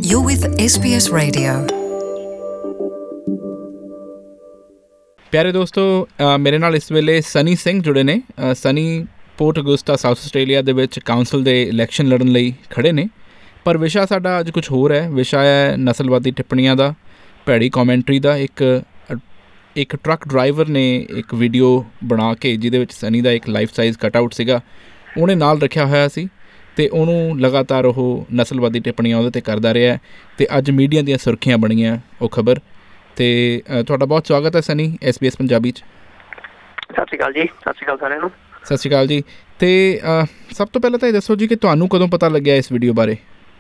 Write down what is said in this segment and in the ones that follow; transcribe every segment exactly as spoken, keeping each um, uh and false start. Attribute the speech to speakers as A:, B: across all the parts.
A: You're with S B S Radio.
B: ਪਿਆਰੇ ਦੋਸਤੋ, ਮੇਰੇ ਨਾਲ ਇਸ ਵੇਲੇ ਸਨੀ ਸਿੰਘ ਜੁੜੇ ਨੇ। Sunny Port Augusta South Australia ਦੇ ਵਿੱਚ ਕਾਊਂਸਲ ਦੇ ਇਲੈਕਸ਼ਨ ਲੜਨ ਲਈ ਖੜ੍ਹੇ ਨੇ। ਪਰ ਵਿਸ਼ਾ ਸਾਡਾ ਅੱਜ ਕੁਛ ਹੋਰ ਹੈ। ਵਿਸ਼ਾ ਹੈ ਨਸਲਵਾਦੀ ਟਿੱਪਣੀਆਂ ਦਾ, ਭੈੜੀ ਕੌਮੈਂਟਰੀ ਦਾ। ਇੱਕ ਇੱਕ ਟਰੱਕ ਡਰਾਈਵਰ ਨੇ ਇੱਕ ਵੀਡੀਓ ਬਣਾ ਕੇ ਜਿਹਦੇ ਵਿੱਚ ਸਨੀ ਦਾ ਇੱਕ ਲਾਈਫ ਸਾਈਜ਼ ਕਟ ਆਊਟ ਸੀਗਾ, ਉਹਨੇ ਨਾਲ ਰੱਖਿਆ ਹੋਇਆ ਸੀ ਅਤੇ ਉਹਨੂੰ ਲਗਾਤਾਰ ਉਹ ਨਸਲਵਾਦੀ ਟਿੱਪਣੀਆਂ ਉਹਦੇ 'ਤੇ ਕਰਦਾ ਰਿਹਾ ਅਤੇ ਅੱਜ ਮੀਡੀਆ ਦੀਆਂ ਸੁਰਖੀਆਂ ਬਣੀਆਂ ਉਹ ਖਬਰ। ਅਤੇ ਤੁਹਾਡਾ ਬਹੁਤ ਸਵਾਗਤ ਹੈ Sunny, S B S Punjabi 'ਚ।
C: ਸਤਿ ਸ਼੍ਰੀ ਅਕਾਲ ਜੀ। ਸਤਿ ਸ਼੍ਰੀ ਅਕਾਲ ਸਾਰਿਆਂ ਨੂੰ।
B: ਸਤਿ ਸ਼੍ਰੀ ਅਕਾਲ ਜੀ। ਅਤੇ ਸਭ ਤੋਂ ਪਹਿਲਾਂ ਤਾਂ ਇਹ ਦੱਸੋ ਜੀ ਕਿ ਤੁਹਾਨੂੰ ਕਦੋਂ ਪਤਾ ਲੱਗਿਆ ਇਸ ਵੀਡੀਓ ਬਾਰੇ?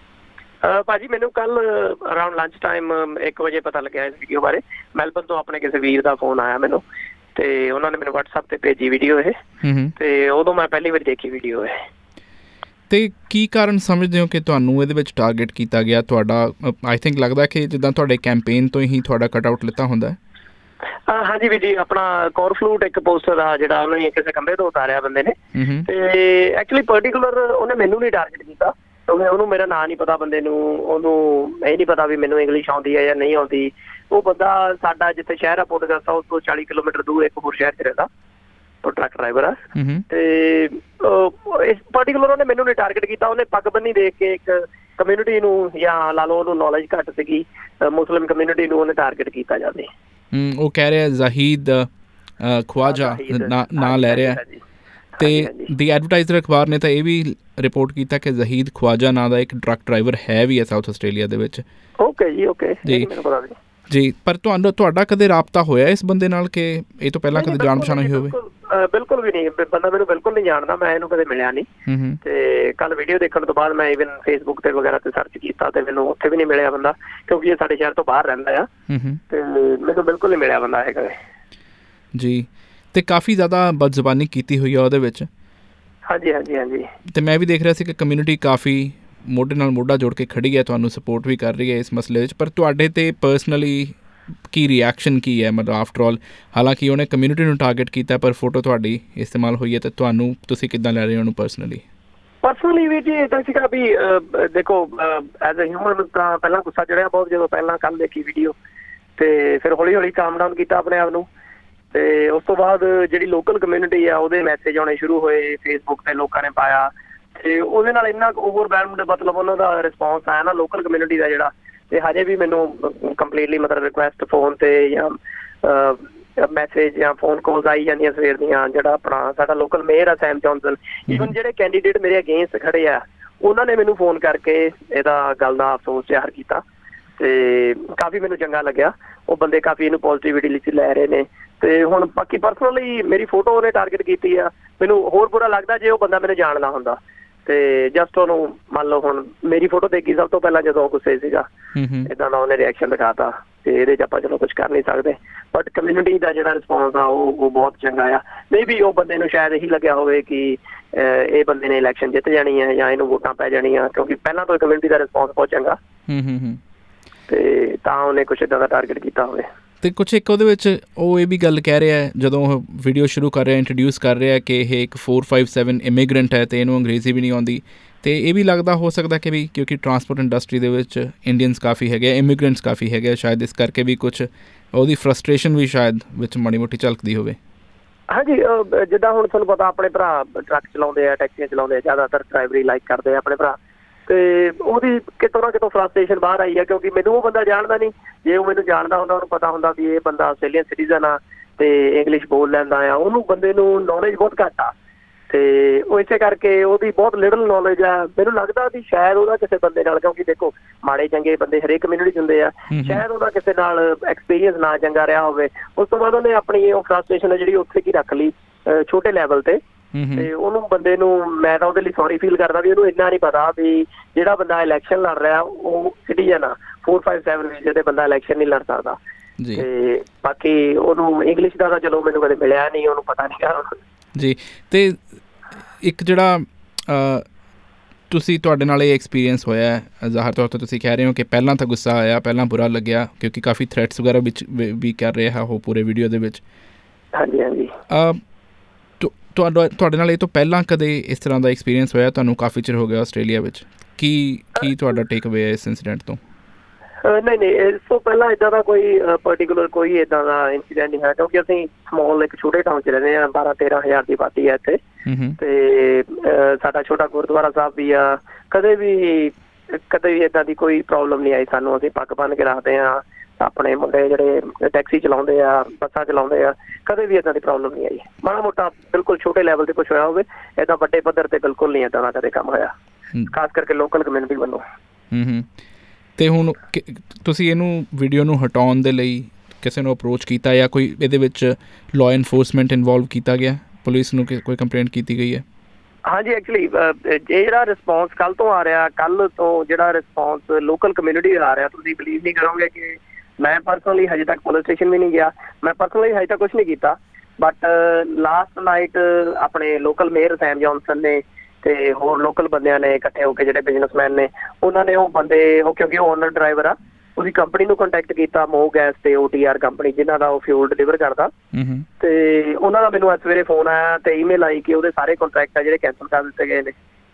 C: ਭਾਅ ਜੀ ਮੈਨੂੰ ਕੱਲ੍ਹ ਅਰਾਊਂਡ ਲੰਚ ਟਾਈਮ ਇੱਕ ਵਜੇ ਪਤਾ ਲੱਗਿਆ ਇਸ ਵੀਡੀਓ ਬਾਰੇ। ਮੈਲਬਰਨ ਤੋਂ ਆਪਣੇ ਕਿਸੇ ਵੀਰ ਦਾ ਫੋਨ ਆਇਆ ਮੈਨੂੰ, ਅਤੇ ਉਹਨਾਂ ਨੇ ਮੈਨੂੰ ਵਟਸਐਪ 'ਤੇ ਭੇਜੀ ਵੀਡੀਓ ਇਹ, ਅਤੇ ਉਦੋਂ ਮੈਂ ਪਹਿਲੀ ਵਾਰੀ ਦੇਖੀ ਵੀਡੀਓ ਇਹ।
B: ਅਤੇ ਕੀ ਕਾਰਨ ਸਮਝਦੇ ਹੋ ਕਿ ਤੁਹਾਨੂੰ ਇਹਦੇ ਵਿੱਚ ਟਾਰਗੇਟ ਕੀਤਾ ਗਿਆ? ਤੁਹਾਡਾ ਆਈ ਥਿੰਕ ਲੱਗਦਾ ਕਿ ਜਿੱਦਾਂ ਤੁਹਾਡੇ ਕੈਂਪੇਨ ਤੋਂ ਹੀ ਤੁਹਾਡਾ ਕਟ ਆਊਟ ਲਿੱਤਾ ਹੁੰਦਾ ਹੈ।
C: ਹਾਂਜੀ ਵੀਰ ਜੀ, ਆਪਣਾ ਕੋਰਫਲੂਟ ਇੱਕ ਪੋਸਟਰ ਆ ਜਿਹੜਾ ਉਹਨੇ ਕਿਸੇ ਖੰਭੇ ਤੋਂ ਉਤਾਰਿਆ ਬੰਦੇ ਨੇ, ਅਤੇ ਐਕਚੁਅਲੀ ਪਰਟੀਕੂਲਰ ਉਹਨੇ ਮੈਨੂੰ ਨਹੀਂ ਟਾਰਗੇਟ ਕੀਤਾ ਕਿਉਂਕਿ ਉਹਨੂੰ ਮੇਰਾ ਨਾਂ ਨਹੀਂ ਪਤਾ ਬੰਦੇ ਨੂੰ। ਉਹਨੂੰ ਇਹ ਨਹੀਂ ਪਤਾ ਵੀ ਮੈਨੂੰ ਇੰਗਲਿਸ਼ ਆਉਂਦੀ ਹੈ ਜਾਂ ਨਹੀਂ ਆਉਂਦੀ। ਉਹ ਬੰਦਾ ਸਾਡਾ ਜਿੱਥੇ ਸ਼ਹਿਰ ਆ ਪੋਰਟ ਅਗਸਟਾ ਉਸ ਤੋਂ ਚਾਲੀ ਕਿਲੋਮੀਟਰ ਦੂਰ ਇੱਕ ਹੋਰ ਸ਼ਹਿਰ 'ਚ ਰਹਿੰਦਾ, ਉਹ ਟਰੱਕ ਡਰਾਈਵਰ ਆ। ਅਤੇ ਇਸ ਪਰਟੀਕੂਲਰ ਉਹਨੇ ਮੈਨੂੰ ਨਹੀਂ ਟਾਰਗੇਟ ਕੀਤਾ। ਉਹਨੇ ਪੱਗ ਬੰਨੀ ਦੇਖ ਕੇ ਇੱਕ ਕਮਿਊਨਿਟੀ ਨੂੰ, ਜਾਂ ਲਾ ਲਓ ਉਹਨੂੰ ਨੌਲੇਜ ਘੱਟ ਸੀਗੀ ਮੁਸਲਿਮ ਕਮਿਊਨਿਟੀ ਨੂੰ, ਉਹਨੇ ਟਾਰਗੇਟ ਕੀਤਾ ਜਾਵੇ।
B: ਉਹ ਕਹਿ ਰਿਹਾ ਜ਼ਹੀਦ ਖਵਾਜਾ ਨਾਂ ਲੈ ਰਿਹਾ, ਅਤੇ ਦੀ ਐਡਵਰਟਾਈਜ਼ਰ ਅਖਬਾਰ ਨੇ ਤਾਂ ਇਹ ਵੀ ਰਿਪੋਰਟ ਕੀਤਾ ਕਿ ਜ਼ਹੀਦ ਖਵਾਜਾ ਨਾਂ ਦਾ ਇੱਕ ਟਰੱਕ ਡਰਾਈਵਰ ਹੈ ਵੀ ਹੈ ਸਾਊਥ ਆਸਟ੍ਰੇਲੀਆ ਦੇ ਵਿੱਚ।
C: ਓਕੇ ਜੀ, ਓਕੇ ਜੀ, ਮੈਨੂੰ ਪਤਾ ਨਹੀਂ
B: ਜੀ। ਪਰ ਤੁਹਾਨੂੰ ਤੁਹਾਡਾ ਕਦੇ ਰਾਬਤਾ ਹੋਇਆ ਇਸ ਬੰਦੇ ਨਾਲ ਕਿ ਇਹ ਤੋਂ ਪਹਿਲਾਂ ਕਦੇ ਜਾਣ ਪਛਾਣ ਹੋਈ ਹੋਵੇ?
C: ਬਿਲਕੁਲ ਵੀ ਨਹੀਂ, ਬੰਦਾ ਮੈਨੂੰ ਬਿਲਕੁਲ ਨਹੀਂ ਜਾਣਦਾ, ਮੈਂ ਇਹਨੂੰ ਕਦੇ ਮਿਲਿਆ ਨਹੀਂ। ਅਤੇ ਕੱਲ੍ਹ ਵੀਡੀਓ ਦੇਖਣ ਤੋਂ ਬਾਅਦ ਮੈਂ ਈਵਨ ਫੇਸਬੁੱਕ 'ਤੇ ਵਗੈਰਾ 'ਤੇ ਸਰਚ ਕੀਤਾ ਅਤੇ ਮੈਨੂੰ ਉੱਥੇ ਵੀ ਨਹੀਂ ਮਿਲਿਆ ਬੰਦਾ, ਕਿਉਂਕਿ ਇਹ ਸਾਡੇ ਸ਼ਹਿਰ ਤੋਂ ਬਾਹਰ ਰਹਿੰਦਾ ਆ, ਅਤੇ ਮੈਨੂੰ ਬਿਲਕੁਲ ਨਹੀਂ ਮਿਲਿਆ ਬੰਦਾ ਇਹ ਕਦੇ ਜੀ।
B: ਅਤੇ ਕਾਫੀ ਜ਼ਿਆਦਾ ਬਦਜ਼ੁਬਾਨੀ ਕੀਤੀ ਹੋਈ ਆ ਉਹਦੇ ਵਿੱਚ।
C: ਹਾਂਜੀ ਹਾਂਜੀ ਹਾਂਜੀ।
B: ਅਤੇ ਮੈਂ ਵੀ ਦੇਖ ਰਿਹਾ ਸੀ ਕਿ ਕਮਿਊਨਿਟੀ ਕਾਫੀ ਮੋਢੇ ਨਾਲ ਮੋਢਾ ਜੋੜ ਕੇ ਖੜ੍ਹੀ ਹੈ, ਤੁਹਾਨੂੰ ਸਪੋਰਟ ਵੀ ਕਰ ਰਹੀ ਹੈ ਇਸ ਮਸਲੇ ਵਿੱਚ। ਪਰ ਤੁਹਾਡੇ 'ਤੇ ਪਰਸਨਲੀ ਕੀ ਰਿਐਕਸ਼ਨ ਕੀ ਹੈ? ਮਤਲਬ ਆਫਟਰ ਆਲ, ਹਾਲਾਂਕਿ ਉਹਨੇ ਕਮਿਊਨਿਟੀ ਨੂੰ ਟਾਰਗੇਟ ਕੀਤਾ, ਪਰ ਫੋਟੋ ਤੁਹਾਡੀ ਇਸਤੇਮਾਲ ਹੋਈ ਹੈ, ਅਤੇ ਤੁਹਾਨੂੰ ਤੁਸੀਂ ਕਿੱਦਾਂ ਲੈ ਰਹੇ ਹੋ ਉਹਨੂੰ ਪਰਸਨਲੀ?
C: ਪਰਸਨਲੀ ਵੀ ਜੀ ਇੱਦਾਂ ਸੀਗਾ ਵੀ ਦੇਖੋ, ਐਜ਼ ਅ ਹਿਊਮਨ ਤਾਂ ਪਹਿਲਾਂ ਗੁੱਸਾ ਚੜਿਆ ਬਹੁਤ ਜਦੋਂ ਪਹਿਲਾਂ ਕੱਲ੍ਹ ਦੇਖੀ ਵੀਡੀਓ, ਅਤੇ ਫਿਰ ਹੌਲੀ ਹੌਲੀ ਕਾਮ ਡਾਊਨ ਕੀਤਾ ਆਪਣੇ ਆਪ ਨੂੰ। ਅਤੇ ਉਸ ਤੋਂ ਬਾਅਦ ਜਿਹੜੀ ਲੋਕਲ ਕਮਿਊਨਿਟੀ ਆ ਉਹਦੇ ਮੈਸੇਜ ਆਉਣੇ ਸ਼ੁਰੂ ਹੋਏ, ਫੇਸਬੁੱਕ 'ਤੇ ਲੋਕਾਂ ਨੇ ਪਾਇਆ, ਅਤੇ ਉਹਦੇ ਨਾਲ ਇੰਨਾ ਕੁ ਓਵਰਵੈਲਮਡ ਮਤਲਬ ਉਹਨਾਂ ਦਾ ਰਿਸਪੌਂਸ ਆਇਆ ਨਾ ਲੋਕਲ ਕਮਿਊਨਿਟੀ ਦਾ ਜਿਹੜਾ। ਅਤੇ ਹਜੇ ਵੀ ਮੈਨੂੰ ਕੰਪਲੀਟਲੀ ਮਤਲਬ ਰਿਕੁਐਸਟ ਫੋਨ 'ਤੇ ਜਾਂ ਮੈਸੇਜ ਜਾਂ ਫੋਨ ਕਾਲਸ ਆਈ ਜਾਂਦੀਆਂ ਸਵੇਰ ਦੀਆਂ। ਜਿਹੜਾ ਆਪਣਾ ਸਾਡਾ ਲੋਕਲ ਮੇਅਰ ਆ ਸੈਮ ਜੌਨਸਨ, ਈਵਨ ਜਿਹੜੇ ਕੈਂਡੀਡੇਟ ਮੇਰੇ ਅਗੇਂਸਟ ਖੜ੍ਹੇ ਆ ਉਹਨਾਂ ਨੇ ਮੈਨੂੰ ਫੋਨ ਕਰਕੇ ਇਹਦਾ ਗੱਲ ਦਾ ਅਫਸੋਸ ਜ਼ਾਹਰ ਕੀਤਾ, ਅਤੇ ਕਾਫੀ ਮੈਨੂੰ ਚੰਗਾ ਲੱਗਿਆ। ਉਹ ਬੰਦੇ ਕਾਫੀ ਇਹਨੂੰ ਪੋਜ਼ੀਟਿਵਿਟੀ ਲਈ ਲੈ ਰਹੇ ਨੇ। ਅਤੇ ਹੁਣ ਬਾਕੀ ਪਰਸਨਲੀ ਮੇਰੀ ਫੋਟੋ ਉਹਨੇ ਟਾਰਗੇਟ ਕੀਤੀ ਆ, ਮੈਨੂੰ ਹੋਰ ਬੁਰਾ ਲੱਗਦਾ ਜੇ ਉਹ ਬੰਦਾ ਮੈਨੂੰ ਜਾਣਦਾ ਹੁੰਦਾ, ਅਤੇ ਜਸਟ ਉਹਨੂੰ ਮੰਨ ਲਓ ਹੁਣ ਮੇਰੀ ਫੋਟੋ ਦੇਖੀ ਸਭ ਤੋਂ ਪਹਿਲਾਂ ਜਦੋਂ ਗੁੱਸੇ ਸੀਗਾ, ਇੱਦਾਂ ਦਾ ਉਹਨੇ ਰਿਐਕਸ਼ਨ ਦਿਖਾਤਾ, ਅਤੇ ਇਹਦੇ 'ਚ ਆਪਾਂ ਚਲੋ ਕੁਛ ਕਰ ਨਹੀਂ ਸਕਦੇ। ਬਟ ਕਮਿਊਨਿਟੀ ਦਾ ਜਿਹੜਾ ਰਿਸਪੌਂਸ ਆ ਉਹ ਉਹ ਬਹੁਤ ਚੰਗਾ ਆ। ਨਹੀਂ ਵੀ ਉਹ ਬੰਦੇ ਨੂੰ ਸ਼ਾਇਦ ਇਹੀ ਲੱਗਿਆ ਹੋਵੇ ਕਿ ਇਹ ਬੰਦੇ ਨੇ ਇਲੈਕਸ਼ਨ ਜਿੱਤ ਜਾਣੀ ਹੈ ਜਾਂ ਇਹਨੂੰ ਵੋਟਾਂ ਪੈ ਜਾਣੀਆਂ, ਕਿਉਂਕਿ ਪਹਿਲਾਂ ਤੋਂ ਕਮਿਊਨਿਟੀ ਦਾ ਰਿਸਪੌਂਸ ਬਹੁਤ ਚੰਗਾ, ਅਤੇ ਤਾਂ ਉਹਨੇ ਕੁਛ ਇੱਦਾਂ ਦਾ ਟਾਰਗੇਟ ਕੀਤਾ ਹੋਵੇ।
B: ਅਤੇ ਕੁਛ ਇੱਕ ਉਹਦੇ ਵਿੱਚ ਉਹ ਇਹ ਵੀ ਗੱਲ ਕਹਿ ਰਿਹਾ ਜਦੋਂ ਉਹ ਵੀਡੀਓ ਸ਼ੁਰੂ ਕਰ ਰਿਹਾ, ਇੰਟਰੋਡਿਊਸ ਕਰ ਰਿਹਾ ਕਿ ਇਹ ਇੱਕ ਫੋਰ ਫਾਈਵ ਸੈਵਨ ਇਮੀਗਰੈਂਟ ਹੈ ਅਤੇ ਇਹਨੂੰ ਅੰਗਰੇਜ਼ੀ ਵੀ ਨਹੀਂ ਆਉਂਦੀ। ਅਤੇ ਇਹ ਵੀ ਲੱਗਦਾ ਹੋ ਸਕਦਾ ਕਿ ਵੀ ਕਿਉਂਕਿ ਟਰਾਂਸਪੋਰਟ ਇੰਡਸਟਰੀ ਦੇ ਵਿੱਚ ਇੰਡੀਅਨਸ ਕਾਫੀ ਹੈਗੇ, ਇਮੀਗਰੈਂਟਸ ਕਾਫੀ ਹੈਗੇ, ਸ਼ਾਇਦ ਇਸ ਕਰਕੇ ਵੀ ਕੁਛ ਉਹਦੀ ਫਰਸਟ੍ਰੇਸ਼ਨ ਵੀ ਸ਼ਾਇਦ ਵਿੱਚ ਮਾੜੀ ਮੋਟੀ ਝਲਕਦੀ ਹੋਵੇ।
C: ਹਾਂਜੀ, ਜਿੱਦਾਂ ਹੁਣ ਤੁਹਾਨੂੰ ਪਤਾ ਆਪਣੇ ਭਰਾ ਟਰੱਕ ਚਲਾਉਂਦੇ ਆ, ਟੈਕਸੀਆਂ ਚਲਾਉਂਦੇ ਆ, ਜ਼ਿਆਦਾਤਰ ਡਰਾਈਵਰੀ ਲਾਈਕ ਕਰਦੇ ਆ ਆਪਣੇ ਭਰਾ, ਅਤੇ ਉਹਦੀ ਕਿਤੋਂ ਨਾ ਕਿਤੋਂ ਫਰਸਟ੍ਰੇਸ਼ਨ ਬਾਹਰ ਆਈ ਆ, ਕਿਉਂਕਿ ਮੈਨੂੰ ਉਹ ਬੰਦਾ ਜਾਣਦਾ ਨਹੀਂ। ਜੇ ਉਹ ਮੈਨੂੰ ਜਾਣਦਾ ਹੁੰਦਾ, ਉਹਨੂੰ ਪਤਾ ਹੁੰਦਾ ਵੀ ਇਹ ਬੰਦਾ ਆਸਟ੍ਰੇਲੀਅਨ ਸਿਟੀਜ਼ਨ ਆ ਅਤੇ ਇੰਗਲਿਸ਼ ਬੋਲ ਲੈਂਦਾ ਆ, ਉਹਨੂੰ ਬੰਦੇ ਨੂੰ ਨੌਲੇਜ ਬਹੁਤ ਘੱਟ ਆ, ਅਤੇ ਉਹ ਇਸੇ ਕਰਕੇ ਉਹਦੀ ਬਹੁਤ ਲਿਟਲ ਨੌਲੇਜ ਆ। ਮੈਨੂੰ ਲੱਗਦਾ ਵੀ ਸ਼ਾਇਦ ਉਹਦਾ ਕਿਸੇ ਬੰਦੇ ਨਾਲ, ਕਿਉਂਕਿ ਦੇਖੋ ਮਾੜੇ ਚੰਗੇ ਬੰਦੇ ਹਰੇਕ ਕਮਿਊਨਿਟੀ 'ਚ ਹੁੰਦੇ ਆ, ਸ਼ਾਇਦ ਉਹਦਾ ਕਿਸੇ ਨਾਲ ਐਕਸਪੀਰੀਅੰਸ ਨਾ ਚੰਗਾ ਰਿਹਾ ਹੋਵੇ। ਉਸ ਤੋਂ ਬਾਅਦ ਉਹਨੇ ਆਪਣੀ ਉਹ ਫਰਸਟ੍ਰੇਸ਼ਨ ਹੈ ਜਿਹੜੀ ਉੱਥੇ ਕੀ ਰੱਖ ਲਈ ਛੋਟੇ ਲੈਵਲ 'ਤੇ, ਅਤੇ ਉਹਨੂੰ ਬੰਦੇ ਨੂੰ ਮੈਂ ਤਾਂ ਉਹਦੇ ਲਈ ਸੌਰੀ ਫੀਲ ਕਰਦਾ ਵੀ ਉਹਨੂੰ ਇੰਨਾ ਨਹੀਂ ਪਤਾ ਵੀ ਜਿਹੜਾ ਬੰਦਾ ਇਲੈਕਸ਼ਨ ਲੜ ਰਿਹਾ ਉਹ ਸਿਟੀਜ਼ਨ ਆ। ਫੋਰ ਫਾਈਵ ਸੈਵਨ ਵੀਜ਼ੇ 'ਤੇ ਬੰਦਾ ਇਲੈਕਸ਼ਨ ਨਹੀਂ ਲੜ ਸਕਦਾ। ਅਤੇ ਬਾਕੀ ਉਹਨੂੰ ਇੰਗਲਿਸ਼ ਦਾ ਤਾਂ ਚਲੋ ਮੈਨੂੰ ਕਦੇ ਮਿਲਿਆ ਨਹੀਂ, ਉਹਨੂੰ ਪਤਾ ਨਹੀਂ ਗਾ
B: ਜੀ। ਅਤੇ ਇੱਕ ਜਿਹੜਾ ਤੁਸੀਂ ਤੁਹਾਡੇ ਨਾਲ ਇਹ ਐਕਸਪੀਰੀਅੰਸ ਹੋਇਆ, ਜ਼ਾਹਰ ਤੌਰ 'ਤੇ ਤੁਸੀਂ ਕਹਿ ਰਹੇ ਹੋ ਕਿ ਪਹਿਲਾਂ ਤਾਂ ਗੁੱਸਾ ਆਇਆ, ਪਹਿਲਾਂ ਬੁਰਾ ਲੱਗਿਆ, ਕਿਉਂਕਿ ਕਾਫੀ ਥ੍ਰੈਟਸ ਵਗੈਰਾ ਵਿੱਚ ਵੀ ਕਰ ਰਿਹਾ ਉਹ ਪੂਰੇ ਵੀਡੀਓ ਦੇ ਵਿੱਚ।
C: ਹਾਂਜੀ ਹਾਂਜੀ।
B: ਤੁਹਾਡਾ ਤੁਹਾਡੇ ਨਾਲ ਇਹ ਤੋਂ ਪਹਿਲਾਂ ਕਦੇ ਇਸ ਤਰ੍ਹਾਂ ਦਾ ਐਕਸਪੀਰੀਅੰਸ ਹੋਇਆ? ਤੁਹਾਨੂੰ ਕਾਫੀ ਚਿਰ ਹੋ ਗਿਆ ਆਸਟ੍ਰੇਲੀਆ ਵਿੱਚ, ਕੀ ਕੀ ਤੁਹਾਡਾ ਟੇਕ ਅਵੇ ਹੈ ਇਸ ਇੰਸੀਡੈਂਟ ਤੋਂ?
C: ਨਹੀਂ ਨਹੀਂ, ਇਸ ਤੋਂ ਪਹਿਲਾਂ ਇੱਦਾਂ ਦਾ ਕੋਈ ਪਰਟੀਕੂਲਰ ਕੋਈ ਇੱਦਾਂ ਦਾ ਇੰਸੀਡੈਂਟ ਨਹੀਂ ਹੈ, ਕਿਉਂਕਿ ਅਸੀਂ ਸਮੋਲ ਇੱਕ ਛੋਟੇ ਟਾਊਨ 'ਚ ਰਹਿੰਦੇ ਹਾਂ, ਬਾਰਾਂ ਤੇਰਾਂ ਹਜ਼ਾਰ ਦੀ ਆਬਾਦੀ ਹੈ ਇੱਥੇ, ਤੇ ਸਾਡਾ ਛੋਟਾ ਗੁਰਦੁਆਰਾ ਸਾਹਿਬ ਵੀ ਆ। ਕਦੇ ਵੀ ਕਦੇ ਵੀ ਇੱਦਾਂ ਦੀ ਕੋਈ ਪ੍ਰੋਬਲਮ ਨਹੀਂ ਆਈ ਸਾਨੂੰ। ਅਸੀਂ ਪੱਗ ਬੰਨ੍ਹ ਕੇ ਰੱਖਦੇ ਹਾਂ, ਆਪਣੇ ਮੁੰਡੇ ਜਿਹੜੇ ਟੈਕਸੀ ਚਲਾਉਂਦੇ ਆ, ਬੱਸਾਂ ਚਲਾਉਂਦੇ ਆ, ਕਦੇ ਵੀ ਇੱਦਾਂ ਦੀ ਪ੍ਰੋਬਲਮ ਨਹੀਂ ਆਈ। ਮਾੜਾ ਮੋਟਾ ਬਿਲਕੁਲ ਛੋਟੇ ਲੈਵਲ 'ਤੇ ਕੁਛ ਹੋਇਆ ਹੋਵੇ, ਇੱਦਾਂ ਵੱਡੇ ਪੱਧਰ 'ਤੇ ਬਿਲਕੁਲ ਨਹੀਂ ਇੱਦਾਂ ਦਾ ਕਦੇ ਕੰਮ ਹੋਇਆ, ਖਾਸ ਕਰਕੇ ਲੋਕਲ ਕਮਿਊਨਿਟੀ ਵੱਲੋਂ।
B: ਅਤੇ ਹੁਣ ਤੁਸੀਂ ਇਹਨੂੰ ਵੀਡੀਓ ਨੂੰ ਹਟਾਉਣ ਦੇ ਲਈ ਕਿਸੇ ਨੂੰ ਅਪਰੋਚ ਕੀਤਾ ਜਾਂ ਕੋਈ ਇਹਦੇ ਵਿੱਚ ਲਾਅ ਇਨਫੋਰਸਮੈਂਟ ਇਨਵੋਲਵ ਕੀਤਾ ਗਿਆ, ਪੁਲਿਸ ਨੂੰ ਕੋਈ ਕੰਪਲੇਂਟ ਕੀਤੀ ਗਈ ਹੈ?
C: ਹਾਂਜੀ, ਐਕਚੁਅਲੀ ਇਹ ਜਿਹੜਾ ਰਿਸਪੌਂਸ ਕੱਲ੍ਹ ਤੋਂ ਆ ਰਿਹਾ, ਕੱਲ੍ਹ ਤੋਂ ਜਿਹੜਾ ਰਿਸਪੌਂਸ ਲੋਕਲ ਕਮਿਊਨਿਟੀ ਆ ਰਿਹਾ, ਤੁਸੀਂ ਬਿਲੀਵ ਨਹੀਂ ਕਰੋਗੇ ਕਿ ਮੈਂ ਪਰਸਨਲੀ ਹਜੇ ਤੱਕ ਪੁਲਿਸ ਸਟੇਸ਼ਨ ਵੀ ਨਹੀਂ ਗਿਆ, ਮੈਂ ਪਰਸਨਲੀ ਹਜੇ ਤੱਕ ਕੁਛ ਨਹੀਂ ਕੀਤਾ। ਬਟ ਲਾਸਟ ਨਾਈਟ ਆਪਣੇ ਲੋਕਲ ਮੇਅਰ ਸੈਮ ਜੌਨਸਨ ਨੇ ਅਤੇ ਹੋਰ ਲੋਕਲ ਬੰਦਿਆਂ ਨੇ ਇਕੱਠੇ ਹੋ ਕੇ, ਜਿਹੜੇ ਬਿਜ਼ਨਸਮੈਨ ਨੇ, ਉਹਨਾਂ ਨੇ ਉਹ ਬੰਦੇ, ਉਹ ਕਿਉਂਕਿ ਉਹ ਓਨਰ ਡਰਾਈਵਰ ਆ, ਉਹਦੀ ਕੰਪਨੀ ਨੂੰ ਕੰਟੈਕਟ ਕੀਤਾ, ਮੋ ਗੈਸ ਤੇ ਓ ਟੀ ਆਰ ਕੰਪਨੀ, ਜਿਹਨਾਂ ਦਾ ਉਹ ਫਿਊਲ ਡਿਲੀਵਰ ਕਰਦਾ। ਤੇ ਉਹਨਾਂ ਦਾ ਮੈਨੂੰ ਅੱਜ ਸਵੇਰੇ ਫੋਨ ਆਇਆ ਤੇ ਈਮੇਲ ਆਈ ਕਿ ਉਹਦੇ ਸਾਰੇ ਕੰਟਰੈਕਟ ਆ ਜਿਹੜੇ ਕੈਂਸਲ ਕਰ ਦਿੱਤੇ ਗਏ ਨੇ,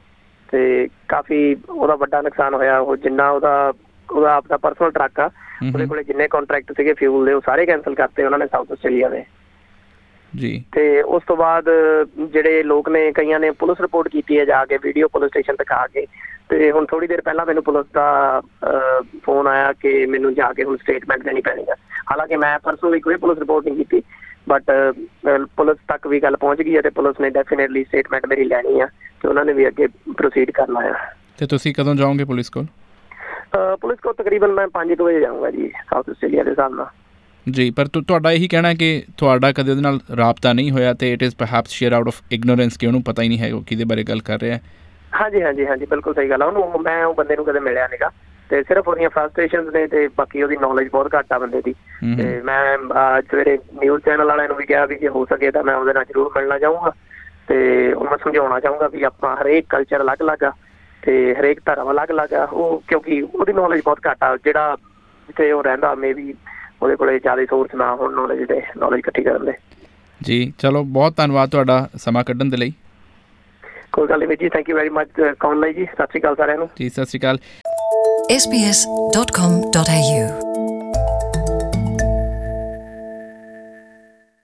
C: ਤੇ ਕਾਫੀ ਉਹਦਾ ਵੱਡਾ ਨੁਕਸਾਨ ਹੋਇਆ। ਉਹ ਜਿੰਨਾ ਉਹਦਾ ਉਹਦਾ ਆਪਦਾ ਪਰਸਨਲ ਟਰੱਕ ਆ, ਉਹਦੇ ਕੋਲ ਜਿੰਨੇ ਕੰਟਰੈਕਟ ਸੀਗੇ ਫਿਊਲ ਦੇ, ਉਹ ਸਾਰੇ ਕੈਂਸਲ ਕਰਤੇ ਉਹਨਾਂ ਨੇ ਸਾਊਥ ਆਸਟ੍ਰੇਲੀਆ ਦੇ
B: ਜੀ।
C: ਤੇ ਉਸ ਤੋਂ ਬਾਅਦ ਜਿਹੜੇ ਲੋਕ ਨੇ, ਕਈਆਂ ਨੇ ਪੁਲਿਸ ਰਿਪੋਰਟ ਕੀਤੀ ਹੈ ਜਾ ਕੇ, ਵੀਡੀਓ ਪੁਲਿਸ ਸਟੇਸ਼ਨ ਦਿਖਾ ਕੇ। ਤੇ ਹੁਣ ਥੋੜ੍ਹੀ ਦੇਰ ਪਹਿਲਾਂ ਮੈਨੂੰ ਪੁਲਿਸ ਦਾ ਫੋਨ ਆਇਆ ਕਿ ਮੈਨੂੰ ਜਾ ਕੇ ਹੁਣ ਸਟੇਟਮੈਂਟ ਦੇਣੀ ਪੈਣੀ ਆ। ਹਾਲਾਂਕਿ ਮੈਂ ਪਰਸਨਲੀ ਕੋਈ ਪੁਲਿਸ ਰਿਪੋਰਟ ਨਹੀਂ ਕੀਤੀ, ਬਟ ਪੁਲਿਸ ਤੱਕ ਵੀ ਗੱਲ ਪਹੁੰਚ ਗਈ ਹੈ, ਅਤੇ ਪੁਲਿਸ ਨੇ ਡੈਫੀਨੇਟਲੀ ਸਟੇਟਮੈਂਟ ਮੇਰੀ ਲੈਣੀ ਆ, ਅਤੇ ਉਹਨਾਂ ਨੇ ਵੀ ਅੱਗੇ ਪ੍ਰੋਸੀਡ ਕਰਨਾ ਆ।
B: ਅਤੇ ਤੁਸੀਂ ਕਦੋਂ ਜਾਓਗੇ ਪੁਲਿਸ ਕੋਲ?
C: ਪੁਲਿਸ ਕੋਲ ਤਕਰੀਬਨ ਮੈਂ ਪੰਜ ਕੁ ਵਜੇ ਜਾਊਂਗਾ ਜੀ, ਸਾਊਥ ਆਸਟ੍ਰੇਲੀਆ ਦੇ ਹਿਸਾਬ ਨਾਲ।
B: ਜੀ, ਪਰ ਤੁਹਾਡਾ ਇਹੀ ਕਹਿਣਾ ਕਿ ਤੁਹਾਡਾ ਕਦੇ ਉਹਦੇ ਨਾਲ ਰਾਬਤਾ ਨਹੀਂ ਹੋਇਆ, ਅਤੇ it is perhaps sheer out of ignorance, ਕਿ ਉਹਨੂੰ ਪਤਾ ਹੀ ਨਹੀਂ ਹੈ ਉਹ ਕਿਹਦੇ ਬਾਰੇ ਗੱਲ ਕਰ ਰਿਹਾ?
C: ਹਾਂਜੀ ਹਾਂਜੀ ਹਾਂਜੀ, ਬਿਲਕੁਲ ਸਹੀ ਗੱਲ ਆ। ਉਹਨੂੰ ਮੈਂ ਉਹ ਬੰਦੇ ਨੂੰ ਕਦੇ ਮਿਲਿਆ ਨੀਗਾ, ਅਤੇ ਸਿਰਫ ਉਹਦੀਆਂ ਫਰਸਟ੍ਰੇਸ਼ਨਸ ਨੇ, ਅਤੇ ਬਾਕੀ ਉਹਦੀ ਨੌਲੇਜ ਬਹੁਤ ਘੱਟ ਆ ਬੰਦੇ ਦੀ। ਅਤੇ ਮੈਂ ਸਵੇਰੇ ਨਿਊਜ਼ ਚੈਨਲ ਵਾਲਿਆਂ ਨੂੰ ਵੀ ਕਿਹਾ ਵੀ ਜੇ ਹੋ ਸਕੇ ਤਾਂ ਮੈਂ ਉਹਦੇ ਨਾਲ ਜ਼ਰੂਰ ਮਿਲਣਾ ਚਾਹੂੰਗਾ, ਅਤੇ ਉਹਨੂੰ ਸਮਝਾਉਣਾ ਚਾਹੂੰਗਾ ਵੀ ਆਪਾਂ ਹਰੇਕ ਕਲਚਰ ਅਲੱਗ ਅਲੱਗ ਆ, ਅਤੇ ਹਰੇਕ ਧਰਮ ਅਲੱਗ ਅਲੱਗ ਆ। ਉਹ ਕਿਉਂਕਿ ਉਹਦੀ ਨੌਲੇਜ ਬਹੁਤ ਘੱਟ ਆ, ਜਿਹੜਾ ਜਿੱਥੇ ਉਹ ਰਹਿੰਦਾ ਮੇ ਵੀ ਉਹਦੇ ਕੋਲ ਜ਼ਿਆਦਾ ਸੋਰਸ ਨਾ ਹੋਣ ਨੌਲੇਜ ਦੇ ਨੌਲੇਜ ਇਕੱਠੀ ਕਰਨ ਦੇ।
B: ਜੀ ਚਲੋ, ਬਹੁਤ ਧੰਨਵਾਦ ਤੁਹਾਡਾ ਸਮਾਂ ਕੱਢਣ ਦੇ ਲਈ।
C: ਕੋਈ ਗੱਲ ਨਹੀਂ ਜੀ, thank you very much call ਲਈ ਜੀ। ਸਤਿ ਸ਼੍ਰੀ ਅਕਾਲ ਸਾਰਿਆਂ ਨੂੰ।
B: ਜੀ, ਸਤਿ ਸ਼੍ਰੀ ਅਕਾਲ।
A: S B S dot com dot a u